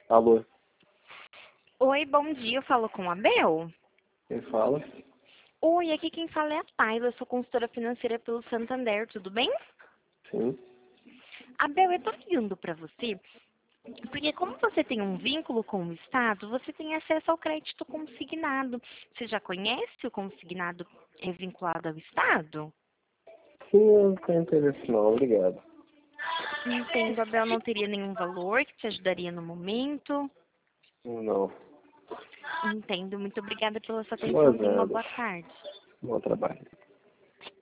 Alô, Oi, bom dia, eu falo com a Bel. quem fala? Oi, aqui quem fala é a Tayla, eu sou consultora financeira pelo Santander, tudo bem? Sim. A Bel, eu tô ligando pra você, porque como você tem um vínculo com o Estado, você tem acesso ao crédito consignado. Você já conhece o consignado vinculado ao Estado? Sim, eu não tenho interesse não, obrigado. Entendo, a Bel não teria nenhum valor que te ajudaria no momento. Não. Entendo, muito obrigada pela sua atenção, Boas tenha uma nada. boa tarde. Bom trabalho.